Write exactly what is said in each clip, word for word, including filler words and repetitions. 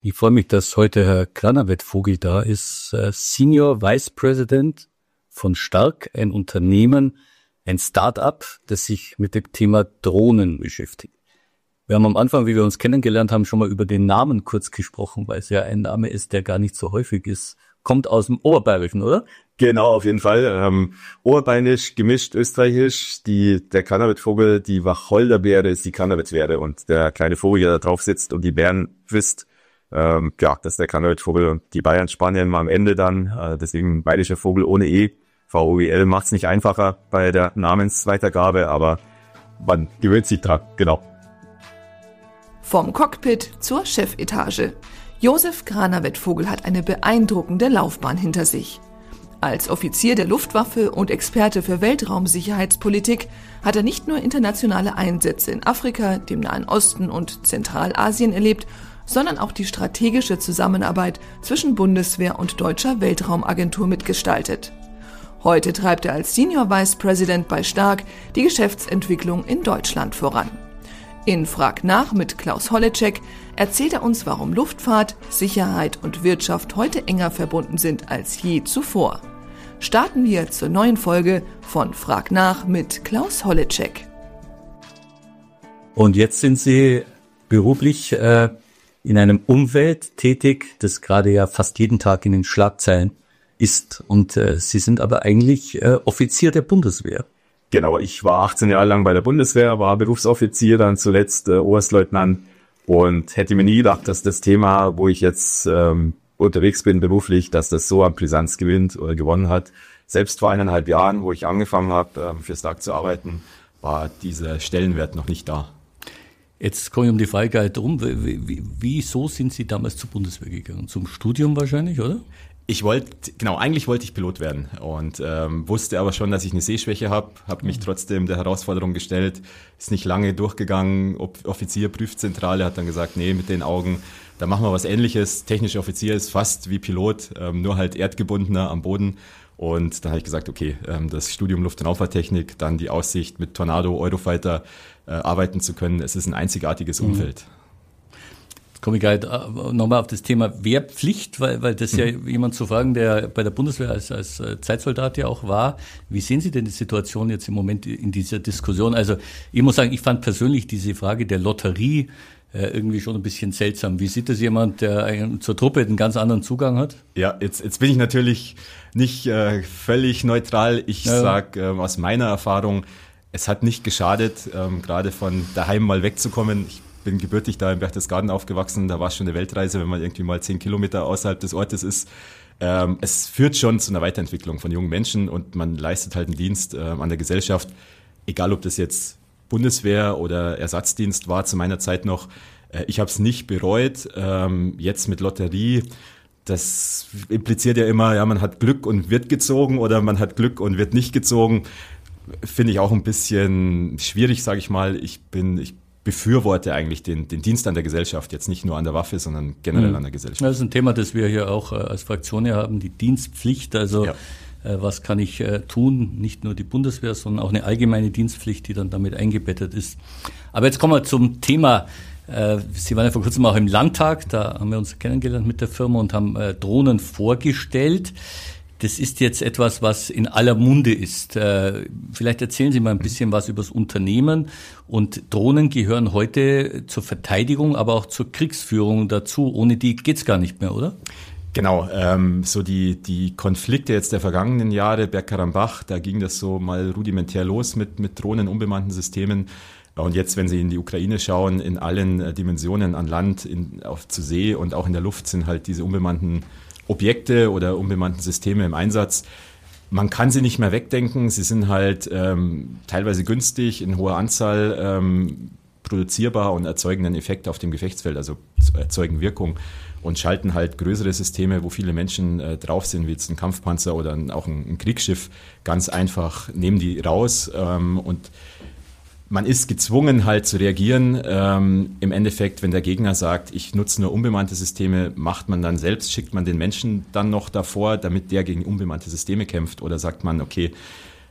Ich freue mich, dass heute Herr Granavetvogel da ist, Senior Vice President von Stark, ein Unternehmen, ein Start-up, das sich mit dem Thema Drohnen beschäftigt. Wir haben am Anfang, wie wir uns kennengelernt haben, schon mal über den Namen kurz gesprochen, weil es ja ein Name ist, der gar nicht so häufig ist. Kommt aus dem Oberbayerischen, oder? Genau, auf jeden Fall. Ähm, Oberbayerisch, gemischt österreichisch. Die, der Granavetvogel, die Wacholderbeere ist die Granavetbeere und der kleine Vogel, der da drauf sitzt und die Beeren frisst, ähm, ja, das ist der Granavetvogel und die Bayern, Spanien mal am Ende dann. Äh, deswegen bayerischer Vogel ohne E. V O E L macht es nicht einfacher bei der Namensweitergabe, aber man gewöhnt sich dran, genau. Vom Cockpit zur Chefetage. Josef Granavetvogel hat eine beeindruckende Laufbahn hinter sich. Als Offizier der Luftwaffe und Experte für Weltraumsicherheitspolitik hat er nicht nur internationale Einsätze in Afrika, dem Nahen Osten und Zentralasien erlebt, sondern auch die strategische Zusammenarbeit zwischen Bundeswehr und Deutscher Weltraumagentur mitgestaltet. Heute treibt er als Senior Vice President bei Stark die Geschäftsentwicklung in Deutschland voran. In Frag nach mit Klaus Holleczek erzählt er uns, warum Luftfahrt, Sicherheit und Wirtschaft heute enger verbunden sind als je zuvor. Starten wir zur neuen Folge von Frag nach mit Klaus Holleczek. Und jetzt sind Sie beruflich äh, in einem Umfeld tätig, das gerade ja fast jeden Tag in den Schlagzeilen ist. Und äh, Sie sind aber eigentlich äh, Offizier der Bundeswehr. Genau, ich war achtzehn Jahre lang bei der Bundeswehr, war Berufsoffizier, dann zuletzt äh, Oberstleutnant und hätte mir nie gedacht, dass das Thema, wo ich jetzt ähm, unterwegs bin beruflich, dass das so an Brisanz gewinnt oder gewonnen hat. Selbst vor eineinhalb Jahren, wo ich angefangen habe, ähm, für Stark zu arbeiten, war dieser Stellenwert noch nicht da. Jetzt komme ich um die Frage halt drum, wieso sind Sie damals zur Bundeswehr gegangen? Zum Studium wahrscheinlich, oder? Ich wollte, genau, eigentlich wollte ich Pilot werden und ähm, wusste aber schon, dass ich eine Sehschwäche habe, habe mich trotzdem der Herausforderung gestellt, ist nicht lange durchgegangen, Offizier, Prüfzentrale hat dann gesagt, nee, mit den Augen, da machen wir was Ähnliches, technischer Offizier ist fast wie Pilot, ähm, nur halt erdgebundener am Boden und dann habe ich gesagt, okay, ähm, das Studium Luft- und Raumfahrttechnik, dann die Aussicht mit Tornado, Eurofighter äh, arbeiten zu können, es ist ein einzigartiges Umfeld. Mhm. Komme ich gleich nochmal auf das Thema Wehrpflicht, weil, weil das ja jemand zu fragen, der bei der Bundeswehr als, als Zeitsoldat ja auch war. Wie sehen Sie denn die Situation jetzt im Moment in dieser Diskussion? Also ich muss sagen, ich fand persönlich diese Frage der Lotterie äh, irgendwie schon ein bisschen seltsam. Wie sieht das jemand, der zur Truppe einen ganz anderen Zugang hat? Ja, jetzt, jetzt bin ich natürlich nicht äh, völlig neutral. Ich ja. sag äh, aus meiner Erfahrung, es hat nicht geschadet, ähm, gerade von daheim mal wegzukommen. Ich bin gebürtig da in Berchtesgaden aufgewachsen, da war es schon eine Weltreise, wenn man irgendwie mal zehn Kilometer außerhalb des Ortes ist. Ähm, es führt schon zu einer Weiterentwicklung von jungen Menschen und man leistet halt einen Dienst äh, an der Gesellschaft, egal ob das jetzt Bundeswehr oder Ersatzdienst war zu meiner Zeit noch. Äh, ich habe es nicht bereut, ähm, jetzt mit Lotterie. Das impliziert ja immer, ja, man hat Glück und wird gezogen oder man hat Glück und wird nicht gezogen. Finde ich auch ein bisschen schwierig, sage ich mal. Ich bin, ich befürworte eigentlich den, den Dienst an der Gesellschaft, jetzt nicht nur an der Waffe, sondern generell mhm. an der Gesellschaft. Das ist ein Thema, das wir hier auch äh, als Fraktion hier haben, die Dienstpflicht. Also ja. äh, was kann ich äh, tun? Nicht nur die Bundeswehr, sondern auch eine allgemeine Dienstpflicht, die dann damit eingebettet ist. Aber jetzt kommen wir zum Thema. Äh, Sie waren ja vor kurzem auch im Landtag, da haben wir uns kennengelernt mit der Firma und haben äh, Drohnen vorgestellt. Das ist jetzt etwas, was in aller Munde ist. Vielleicht erzählen Sie mal ein bisschen was über das Unternehmen. Und Drohnen gehören heute zur Verteidigung, aber auch zur Kriegsführung dazu. Ohne die geht's gar nicht mehr, oder? Genau, ähm, so die die Konflikte jetzt der vergangenen Jahre, Bergkarabach, da ging das so mal rudimentär los mit mit Drohnen, unbemannten Systemen. Und jetzt, wenn Sie in die Ukraine schauen, in allen Dimensionen an Land, in, auf zu See und auch in der Luft sind halt diese unbemannten Objekte oder unbemannten Systeme im Einsatz. Man kann sie nicht mehr wegdenken. Sie sind halt ähm, teilweise günstig, in hoher Anzahl ähm, produzierbar und erzeugen einen Effekt auf dem Gefechtsfeld, also erzeugen Wirkung und schalten halt größere Systeme, wo viele Menschen äh, drauf sind, wie jetzt ein Kampfpanzer oder ein, auch ein, ein Kriegsschiff, ganz einfach nehmen die raus ähm, und man ist gezwungen halt zu reagieren. Ähm, im Endeffekt, wenn der Gegner sagt, ich nutze nur unbemannte Systeme, macht man dann selbst, schickt man den Menschen dann noch davor, damit der gegen unbemannte Systeme kämpft, oder sagt man, okay,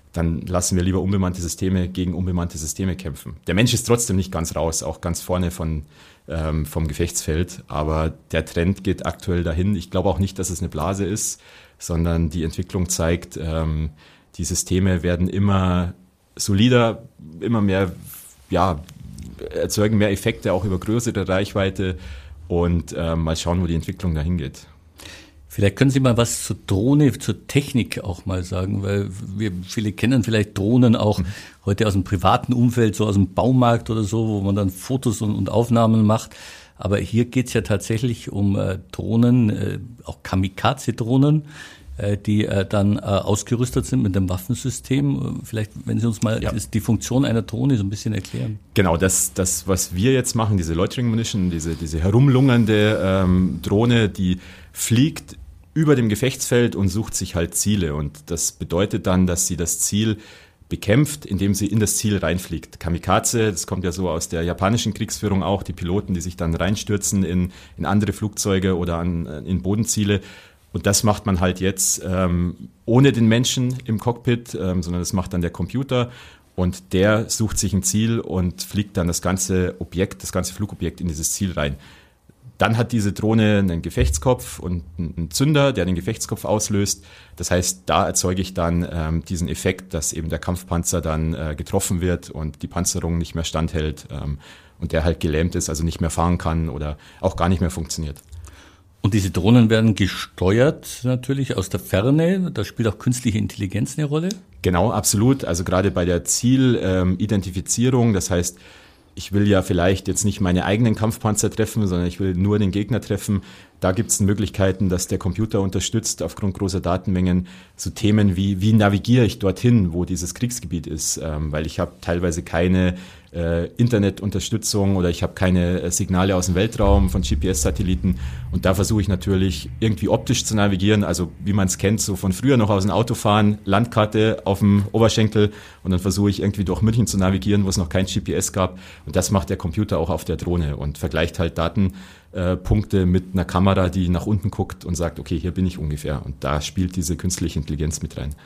dann lassen wir lieber unbemannte Systeme gegen unbemannte Systeme kämpfen. Der Mensch ist trotzdem nicht ganz raus, auch ganz vorne von, ähm, vom Gefechtsfeld, aber der Trend geht aktuell dahin. Ich glaube auch nicht, dass es eine Blase ist, sondern die Entwicklung zeigt, ähm, die Systeme werden immer solider, immer mehr, ja, erzeugen mehr Effekte, auch über größere Reichweite und äh, mal schauen, wo die Entwicklung dahin geht. Vielleicht können Sie mal was zur Drohne, zur Technik auch mal sagen, weil wir viele kennen vielleicht Drohnen auch mhm. heute aus dem privaten Umfeld, so aus dem Baumarkt oder so, wo man dann Fotos und, und Aufnahmen macht. Aber hier geht's ja tatsächlich um äh, Drohnen, äh, auch Kamikaze-Drohnen, äh, die äh, dann äh, ausgerüstet sind mit einem Waffensystem. Vielleicht, wenn Sie uns mal ja. das, die Funktion einer Drohne so ein bisschen erklären. Genau, das, das was wir jetzt machen, diese Loitering Munition, diese, diese herumlungernde ähm, Drohne, die fliegt über dem Gefechtsfeld und sucht sich halt Ziele. Und das bedeutet dann, dass sie das Ziel bekämpft, indem sie in das Ziel reinfliegt. Kamikaze, das kommt ja so aus der japanischen Kriegsführung auch, die Piloten, die sich dann reinstürzen in, in andere Flugzeuge oder an, in Bodenziele. Und das macht man halt jetzt ähm, ohne den Menschen im Cockpit, ähm, sondern das macht dann der Computer. Und der sucht sich ein Ziel und fliegt dann das ganze Objekt, das ganze Flugobjekt in dieses Ziel rein. Dann hat diese Drohne einen Gefechtskopf und einen Zünder, der den Gefechtskopf auslöst. Das heißt, da erzeuge ich dann ähm, diesen Effekt, dass eben der Kampfpanzer dann äh, getroffen wird und die Panzerung nicht mehr standhält ähm, und der halt gelähmt ist, also nicht mehr fahren kann oder auch gar nicht mehr funktioniert. Und diese Drohnen werden gesteuert natürlich aus der Ferne. Da spielt auch künstliche Intelligenz eine Rolle? Genau, absolut. Also gerade bei der Zielidentifizierung, ähm, das heißt, ich will ja vielleicht jetzt nicht meine eigenen Kampfpanzer treffen, sondern ich will nur den Gegner treffen. Da gibt es Möglichkeiten, dass der Computer unterstützt aufgrund großer Datenmengen so Themen wie, wie navigiere ich dorthin, wo dieses Kriegsgebiet ist, ähm, weil ich habe teilweise keine äh, Internetunterstützung oder ich habe keine äh, Signale aus dem Weltraum von G P S-Satelliten und da versuche ich natürlich irgendwie optisch zu navigieren, also wie man es kennt, so von früher noch aus dem Auto fahren, Landkarte auf dem Oberschenkel und dann versuche ich irgendwie durch München zu navigieren, wo es noch kein G P S gab und das macht der Computer auch auf der Drohne und vergleicht halt Daten Äh, Punkte mit einer Kamera, die nach unten guckt und sagt, okay, hier bin ich ungefähr. Und da spielt diese künstliche Intelligenz mit rein.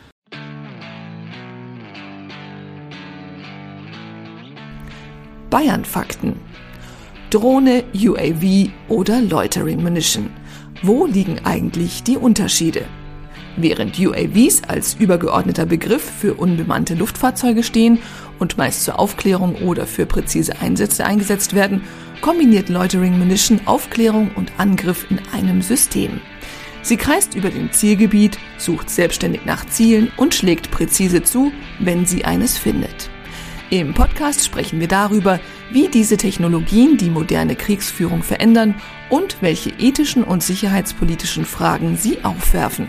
Bayern-Fakten. Drohne, U A V oder Loitering Munition. Wo liegen eigentlich die Unterschiede? Während U A Vs als übergeordneter Begriff für unbemannte Luftfahrzeuge stehen und meist zur Aufklärung oder für präzise Einsätze eingesetzt werden, kombiniert Loitering Munition Aufklärung und Angriff in einem System. Sie kreist über dem Zielgebiet, sucht selbstständig nach Zielen und schlägt präzise zu, wenn sie eines findet. Im Podcast sprechen wir darüber, wie diese Technologien die moderne Kriegsführung verändern und welche ethischen und sicherheitspolitischen Fragen sie aufwerfen.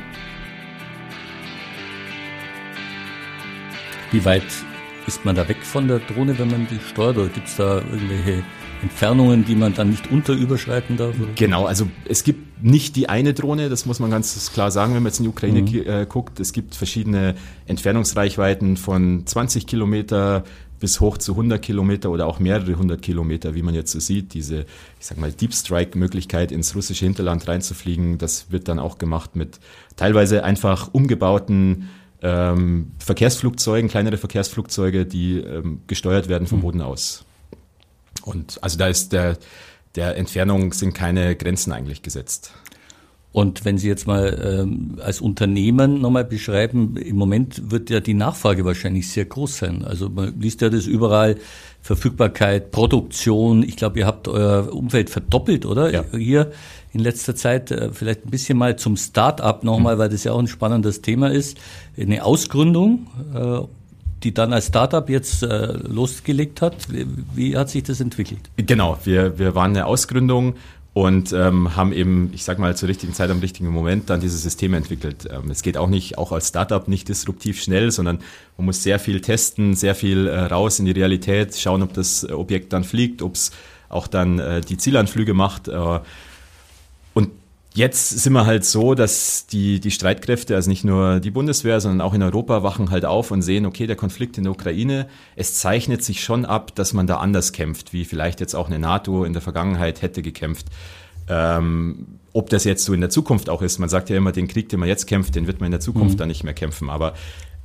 Wie weit ist man da weg von der Drohne, wenn man die steuert? Oder gibt es da irgendwelche Entfernungen, die man dann nicht unterüberschreiten darf? Genau, also es gibt nicht die eine Drohne, das muss man ganz klar sagen, wenn man jetzt in die Ukraine mhm. äh, guckt. Es gibt verschiedene Entfernungsreichweiten von zwanzig Kilometer bis hoch zu hundert Kilometer oder auch mehrere hundert Kilometer, wie man jetzt so sieht. Diese, ich sag mal, Deep Strike-Möglichkeit ins russische Hinterland reinzufliegen, das wird dann auch gemacht mit teilweise einfach umgebauten ähm, Verkehrsflugzeugen, kleinere Verkehrsflugzeuge, die ähm, gesteuert werden vom mhm. Boden aus. Und also da ist der, der Entfernung sind keine Grenzen eigentlich gesetzt. Und wenn Sie jetzt mal ähm, als Unternehmen nochmal beschreiben, im Moment wird ja die Nachfrage wahrscheinlich sehr groß sein. Also man liest ja das überall, Verfügbarkeit, Produktion. Ich glaube, ihr habt euer Umfeld verdoppelt, oder? Ja. Hier in letzter Zeit. Äh, vielleicht ein bisschen mal zum Start-up nochmal, mhm. weil das ja auch ein spannendes Thema ist. Eine Ausgründung, äh, die dann als Startup jetzt äh, losgelegt hat. Wie, wie hat sich das entwickelt? Genau, wir, wir waren eine Ausgründung und ähm, haben eben, ich sag mal, zur richtigen Zeit, am richtigen Moment dann dieses System entwickelt. Ähm, es geht auch nicht, auch als Startup nicht disruptiv schnell, sondern man muss sehr viel testen, sehr viel äh, raus in die Realität, schauen, ob das Objekt dann fliegt, ob es auch dann äh, die Zielanflüge macht. Äh, und jetzt sind wir halt so, dass die, die Streitkräfte, also nicht nur die Bundeswehr, sondern auch in Europa wachen halt auf und sehen, okay, der Konflikt in der Ukraine, es zeichnet sich schon ab, dass man da anders kämpft, wie vielleicht jetzt auch eine NATO in der Vergangenheit hätte gekämpft. Ähm, ob das jetzt so in der Zukunft auch ist, man sagt ja immer, den Krieg, den man jetzt kämpft, den wird man in der Zukunft mhm. dann nicht mehr kämpfen, aber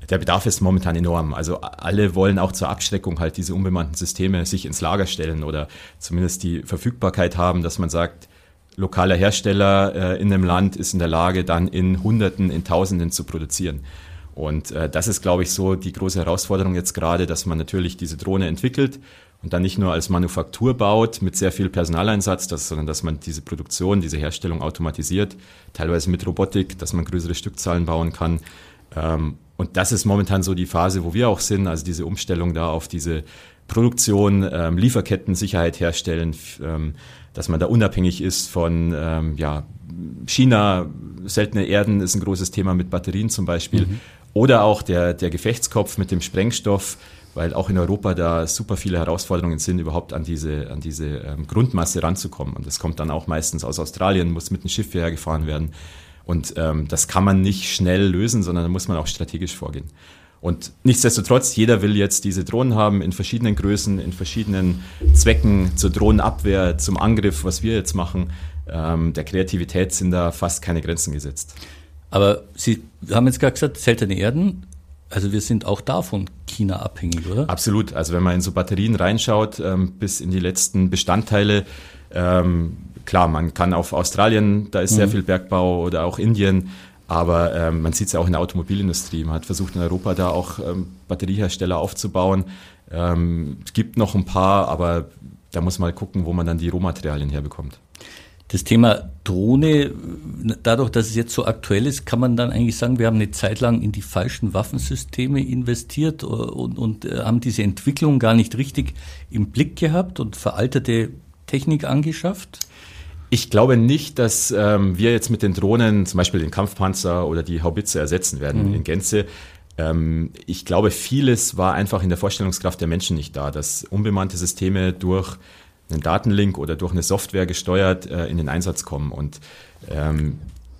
der Bedarf ist momentan enorm. Also alle wollen auch zur Abschreckung halt diese unbemannten Systeme sich ins Lager stellen oder zumindest die Verfügbarkeit haben, dass man sagt, lokaler Hersteller äh, in einem Land ist in der Lage, dann in Hunderten, in Tausenden zu produzieren. Und äh, das ist, glaube ich, so die große Herausforderung jetzt gerade, dass man natürlich diese Drohne entwickelt und dann nicht nur als Manufaktur baut mit sehr viel Personaleinsatz, das, sondern dass man diese Produktion, diese Herstellung automatisiert, teilweise mit Robotik, dass man größere Stückzahlen bauen kann. Ähm, und das ist momentan so die Phase, wo wir auch sind, also diese Umstellung da auf diese Produktion, ähm, Lieferketten-Sicherheit herstellen, ähm, dass man da unabhängig ist von ähm, ja, China, seltene Erden ist ein großes Thema mit Batterien zum Beispiel. Mhm. Oder auch der, der Gefechtskopf mit dem Sprengstoff, weil auch in Europa da super viele Herausforderungen sind, überhaupt an diese, an diese ähm, Grundmasse ranzukommen. Und das kommt dann auch meistens aus Australien, muss mit einem Schiff hierher gefahren werden. Und ähm, das kann man nicht schnell lösen, sondern da muss man auch strategisch vorgehen. Und nichtsdestotrotz, jeder will jetzt diese Drohnen haben in verschiedenen Größen, in verschiedenen Zwecken, zur Drohnenabwehr, zum Angriff, was wir jetzt machen. Ähm, der Kreativität sind da fast keine Grenzen gesetzt. Aber Sie haben jetzt gerade gesagt, seltene Erden, also wir sind auch da von China abhängig, oder? Absolut. Also wenn man in so Batterien reinschaut, ähm, bis in die letzten Bestandteile, ähm, klar, man kann auf Australien, da ist mhm. sehr viel Bergbau oder auch Indien, aber ähm, man sieht es ja auch in der Automobilindustrie. Man hat versucht in Europa da auch ähm, Batteriehersteller aufzubauen. Ähm, es gibt noch ein paar, aber da muss man gucken, wo man dann die Rohmaterialien herbekommt. Das Thema Drohne, dadurch, dass es jetzt so aktuell ist, kann man dann eigentlich sagen, wir haben eine Zeit lang in die falschen Waffensysteme investiert und, und haben diese Entwicklung gar nicht richtig im Blick gehabt und veraltete Technik angeschafft? Ich glaube nicht, dass ähm, wir jetzt mit den Drohnen zum Beispiel den Kampfpanzer oder die Haubitze ersetzen werden mhm. in Gänze. Ähm, ich glaube, vieles war einfach in der Vorstellungskraft der Menschen nicht da, dass unbemannte Systeme durch einen Datenlink oder durch eine Software gesteuert äh, in den Einsatz kommen. Und ähm,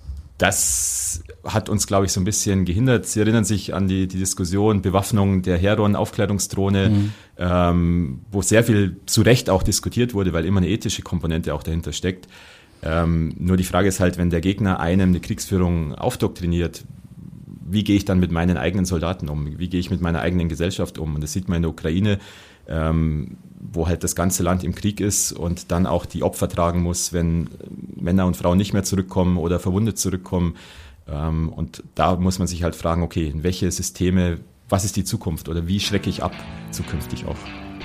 das hat uns, glaube ich, so ein bisschen gehindert. Sie erinnern sich an die, die Diskussion Bewaffnung der Heron-Aufklärungsdrohne, mhm. ähm, wo sehr viel zu Recht auch diskutiert wurde, weil immer eine ethische Komponente auch dahinter steckt. Ähm, nur die Frage ist halt, wenn der Gegner einem eine Kriegsführung aufdoktriniert, wie gehe ich dann mit meinen eigenen Soldaten um? Wie gehe ich mit meiner eigenen Gesellschaft um? Und das sieht man in der Ukraine, ähm, wo halt das ganze Land im Krieg ist und dann auch die Opfer tragen muss, wenn Männer und Frauen nicht mehr zurückkommen oder verwundet zurückkommen. Ähm, und da muss man sich halt fragen, okay, in welche Systeme, was ist die Zukunft oder wie schrecke ich ab zukünftig auch?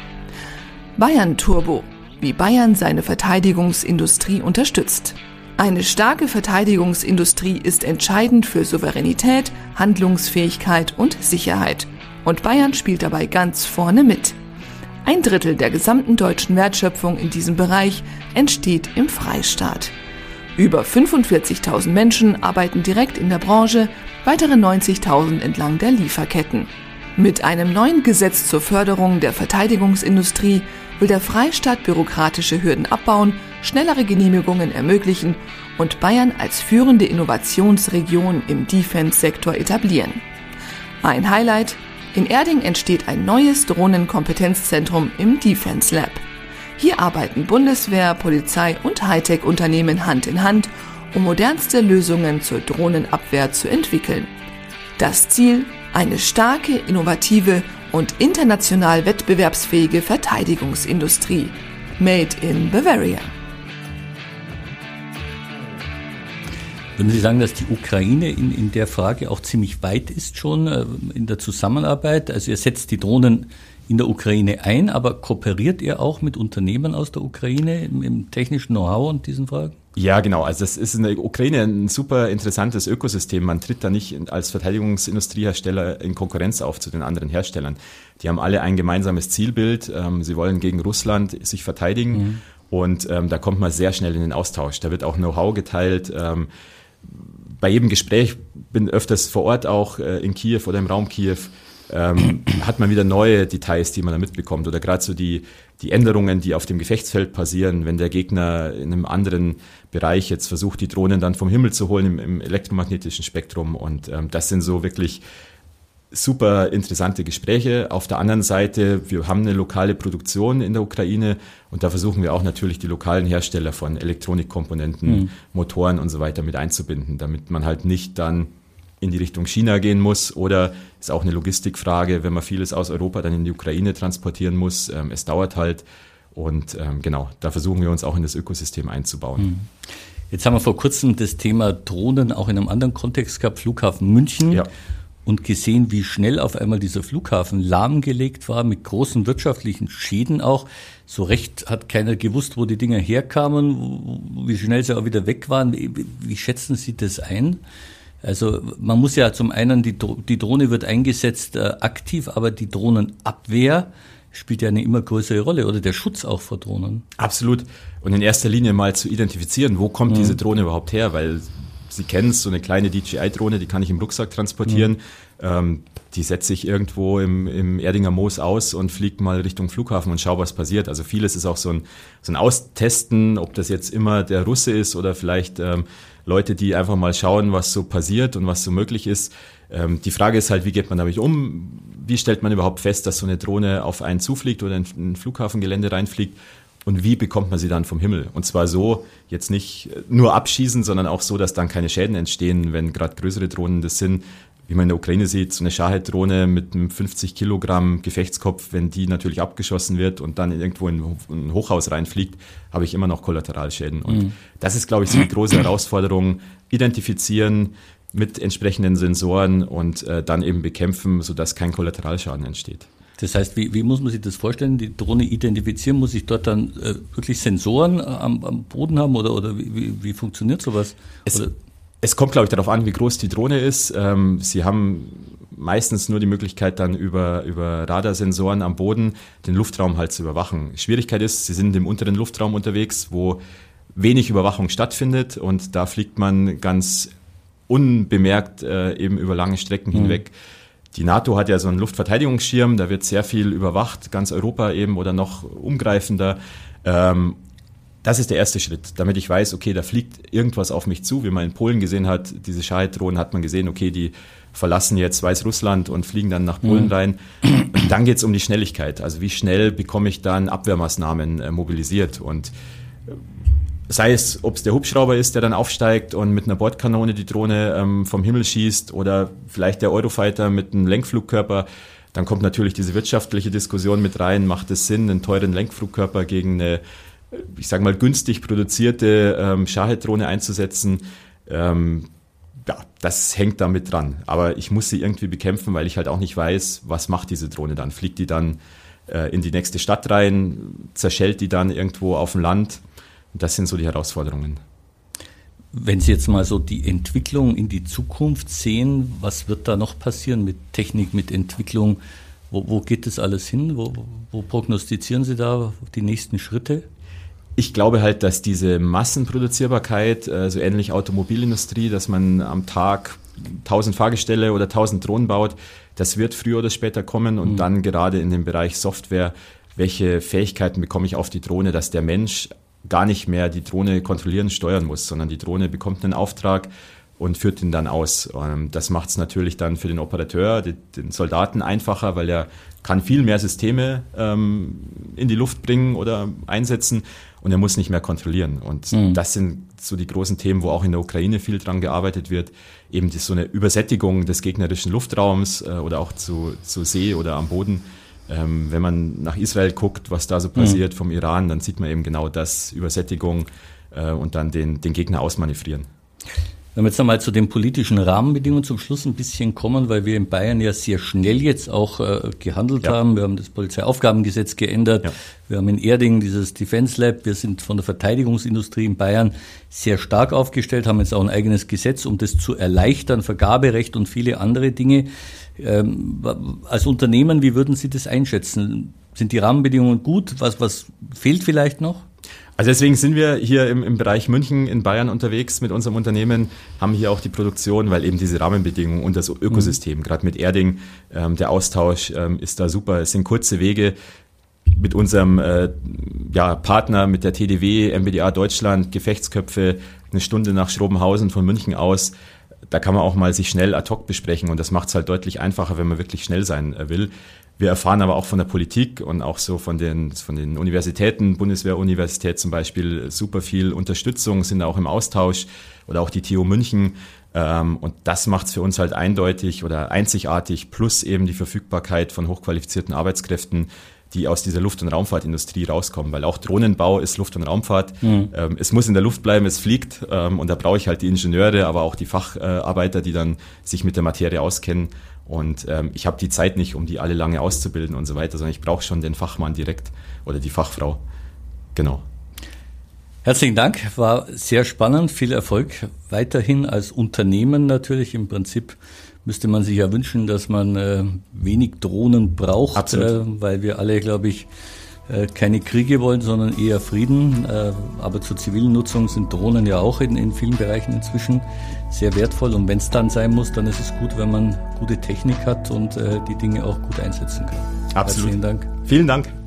Bayern Turbo, wie Bayern seine Verteidigungsindustrie unterstützt. Eine starke Verteidigungsindustrie ist entscheidend für Souveränität, Handlungsfähigkeit und Sicherheit. Und Bayern spielt dabei ganz vorne mit. Ein Drittel der gesamten deutschen Wertschöpfung in diesem Bereich entsteht im Freistaat. Über fünfundvierzigtausend Menschen arbeiten direkt in der Branche, weitere neunzigtausend entlang der Lieferketten. Mit einem neuen Gesetz zur Förderung der Verteidigungsindustrie will der Freistaat bürokratische Hürden abbauen, schnellere Genehmigungen ermöglichen und Bayern als führende Innovationsregion im Defense-Sektor etablieren. Ein Highlight: in Erding entsteht ein neues Drohnenkompetenzzentrum im Defense Lab. Hier arbeiten Bundeswehr, Polizei und Hightech-Unternehmen Hand in Hand, um modernste Lösungen zur Drohnenabwehr zu entwickeln. Das Ziel: eine starke, innovative und international wettbewerbsfähige Verteidigungsindustrie. Made in Bavaria. Würden Sie sagen, dass die Ukraine in, in der Frage auch ziemlich weit ist schon äh, in der Zusammenarbeit? Also ihr setzt die Drohnen in der Ukraine ein, aber kooperiert ihr auch mit Unternehmen aus der Ukraine im, im technischen Know-how und diesen Fragen? Ja, genau. Also das ist in der Ukraine ein super interessantes Ökosystem. Man tritt da nicht als Verteidigungsindustriehersteller in Konkurrenz auf zu den anderen Herstellern. Die haben alle ein gemeinsames Zielbild. Sie wollen gegen Russland sich verteidigen. Mhm. Und ähm, da kommt man sehr schnell in den Austausch. Da wird auch Know-how geteilt. Ähm, bei jedem Gespräch, bin öfters vor Ort auch äh, in Kiew oder im Raum Kiew, ähm, hat man wieder neue Details, die man da mitbekommt. Oder gerade so die, die Änderungen, die auf dem Gefechtsfeld passieren, wenn der Gegner in einem anderen Bereich jetzt versucht, die Drohnen dann vom Himmel zu holen im, im elektromagnetischen Spektrum. Und ähm, das sind so wirklich super interessante Gespräche. Auf der anderen Seite, wir haben eine lokale Produktion in der Ukraine und da versuchen wir auch natürlich die lokalen Hersteller von Elektronikkomponenten, mhm. Motoren und so weiter mit einzubinden, damit man halt nicht dann in die Richtung China gehen muss oder ist auch eine Logistikfrage, wenn man vieles aus Europa dann in die Ukraine transportieren muss. Ähm, es dauert halt und ähm, genau, da versuchen wir uns auch in das Ökosystem einzubauen. Jetzt haben wir vor kurzem das Thema Drohnen auch in einem anderen Kontext gehabt, Flughafen München. Ja. Und gesehen, wie schnell auf einmal dieser Flughafen lahmgelegt war, mit großen wirtschaftlichen Schäden auch. So recht hat keiner gewusst, wo die Dinger herkamen, wie schnell sie auch wieder weg waren. Wie, wie schätzen Sie das ein? Also man muss ja zum einen, die, die Drohne wird eingesetzt äh, aktiv, aber die Drohnenabwehr spielt ja eine immer größere Rolle oder der Schutz auch vor Drohnen. Absolut. Und in erster Linie mal zu identifizieren, wo kommt mhm. diese Drohne überhaupt her, weil Sie kennen es, so eine kleine D J I-Drohne, die kann ich im Rucksack transportieren. Mhm. Ähm, die setze ich irgendwo im, im Erdinger Moos aus und fliege mal Richtung Flughafen und schaue, was passiert. Also vieles ist auch so ein, so ein Austesten, ob das jetzt immer der Russe ist oder vielleicht ähm, Leute, die einfach mal schauen, was so passiert und was so möglich ist. Ähm, die Frage ist halt, wie geht man damit um? Wie stellt man überhaupt fest, dass so eine Drohne auf einen zufliegt oder in ein Flughafengelände reinfliegt? Und wie bekommt man sie dann vom Himmel? Und zwar so, jetzt nicht nur abschießen, sondern auch so, dass dann keine Schäden entstehen, wenn gerade größere Drohnen das sind. Wie man in der Ukraine sieht, so eine Shahed-Drohne mit einem fünfzig Kilogramm Gefechtskopf, wenn die natürlich abgeschossen wird und dann irgendwo in ein Hochhaus reinfliegt, habe ich immer noch Kollateralschäden. Und mhm. das ist, glaube ich, so die große Herausforderung, identifizieren mit entsprechenden Sensoren und äh, dann eben bekämpfen, sodass kein Kollateralschaden entsteht. Das heißt, wie, wie muss man sich das vorstellen? Die Drohne identifizieren, muss ich dort dann äh, wirklich Sensoren am, am Boden haben oder, oder wie, wie, wie funktioniert sowas? Es, oder? es kommt, glaube ich, darauf an, wie groß die Drohne ist. Ähm, Sie haben meistens nur die Möglichkeit, dann über, über Radarsensoren am Boden den Luftraum halt zu überwachen. Schwierigkeit ist, Sie sind im unteren Luftraum unterwegs, wo wenig Überwachung stattfindet und da fliegt man ganz unbemerkt äh, eben über lange Strecken mhm. hinweg. Die NATO hat ja so einen Luftverteidigungsschirm, da wird sehr viel überwacht, ganz Europa eben oder noch umgreifender. Ähm, das ist der erste Schritt, damit ich weiß, okay, da fliegt irgendwas auf mich zu. Wie man in Polen gesehen hat, diese Shahed-Drohnen hat man gesehen, okay, die verlassen jetzt Weißrussland und fliegen dann nach Polen mhm. rein. Und dann geht es um die Schnelligkeit. Also wie schnell bekomme ich dann Abwehrmaßnahmen äh, mobilisiert und äh, sei es, ob es der Hubschrauber ist, der dann aufsteigt und mit einer Bordkanone die Drohne ähm, vom Himmel schießt oder vielleicht der Eurofighter mit einem Lenkflugkörper, dann kommt natürlich diese wirtschaftliche Diskussion mit rein. Macht es Sinn, einen teuren Lenkflugkörper gegen eine, ich sage mal, günstig produzierte ähm, Shahed-Drohne einzusetzen? Ähm, ja, das hängt da mit dran. Aber ich muss sie irgendwie bekämpfen, weil ich halt auch nicht weiß, was macht diese Drohne dann? Fliegt die dann äh, in die nächste Stadt rein? Zerschellt die dann irgendwo auf dem Land? Das sind so die Herausforderungen. Wenn Sie jetzt mal so die Entwicklung in die Zukunft sehen, was wird da noch passieren mit Technik, mit Entwicklung? Wo, wo geht das alles hin? Wo, wo prognostizieren Sie da die nächsten Schritte? Ich glaube halt, dass diese Massenproduzierbarkeit, so ähnlich Automobilindustrie, dass man am Tag tausend Fahrgestelle oder tausend Drohnen baut, das wird früher oder später kommen und mhm. dann gerade in dem Bereich Software, welche Fähigkeiten bekomme ich auf die Drohne, dass der Mensch gar nicht mehr die Drohne kontrollieren, steuern muss, sondern die Drohne bekommt einen Auftrag und führt ihn dann aus. Das macht es natürlich dann für den Operateur, den Soldaten einfacher, weil er kann viel mehr Systeme ähm, in die Luft bringen oder einsetzen und er muss nicht mehr kontrollieren. Und mhm. das sind so die großen Themen, wo auch in der Ukraine viel dran gearbeitet wird, eben die, so eine Übersättigung des gegnerischen Luftraums äh, oder auch zu, zu See oder am Boden. Ähm, wenn man nach Israel guckt, was da so passiert mhm. vom Iran, dann sieht man eben genau das, Übersättigung äh, und dann den, den Gegner ausmanövrieren. Wenn wir jetzt einmal zu den politischen Rahmenbedingungen zum Schluss ein bisschen kommen, weil wir in Bayern ja sehr schnell jetzt auch äh, gehandelt ja. haben. Wir haben das Polizeiaufgabengesetz geändert. Ja. Wir haben in Erding dieses Defense Lab. Wir sind von der Verteidigungsindustrie in Bayern sehr stark aufgestellt, haben jetzt auch ein eigenes Gesetz, um das zu erleichtern, Vergaberecht und viele andere Dinge. Ähm, als Unternehmen, wie würden Sie das einschätzen? Sind die Rahmenbedingungen gut? Was, was fehlt vielleicht noch? Also deswegen sind wir hier im, im Bereich München in Bayern unterwegs mit unserem Unternehmen, haben hier auch die Produktion, weil eben diese Rahmenbedingungen und das Ökosystem, mhm. gerade mit Erding, ähm, der Austausch ähm, ist da super. Es sind kurze Wege mit unserem äh, ja, Partner, mit der T D W, M B D A Deutschland, Gefechtsköpfe, eine Stunde nach Schrobenhausen von München aus. Da kann man auch mal sich schnell ad hoc besprechen und das macht es halt deutlich einfacher, wenn man wirklich schnell sein will. Wir erfahren aber auch von der Politik und auch so von den, von den Universitäten, Bundeswehr-Universität zum Beispiel, super viel Unterstützung, sind auch im Austausch oder auch die T U München. Ähm, und das macht es für uns halt eindeutig oder einzigartig, plus eben die Verfügbarkeit von hochqualifizierten Arbeitskräften, die aus dieser Luft- und Raumfahrtindustrie rauskommen, weil auch Drohnenbau ist Luft- und Raumfahrt. Mhm. Ähm, es muss in der Luft bleiben, es fliegt, ähm, und da brauche ich halt die Ingenieure, aber auch die Facharbeiter, die dann sich mit der Materie auskennen. Und ähm, ich habe die Zeit nicht, um die alle lange auszubilden und so weiter, sondern ich brauche schon den Fachmann direkt oder die Fachfrau. Genau. Herzlichen Dank, war sehr spannend, viel Erfolg weiterhin als Unternehmen natürlich. Im Prinzip müsste man sich ja wünschen, dass man äh, wenig Drohnen braucht, äh, weil wir alle, glaube ich, äh, keine Kriege wollen, sondern eher Frieden. Äh, aber zur zivilen Nutzung sind Drohnen ja auch in, in vielen Bereichen inzwischen sehr wertvoll. Und wenn es dann sein muss, dann ist es gut, wenn man gute Technik hat und äh, die Dinge auch gut einsetzen kann. Absolut. Herzlichen Dank. Vielen Dank.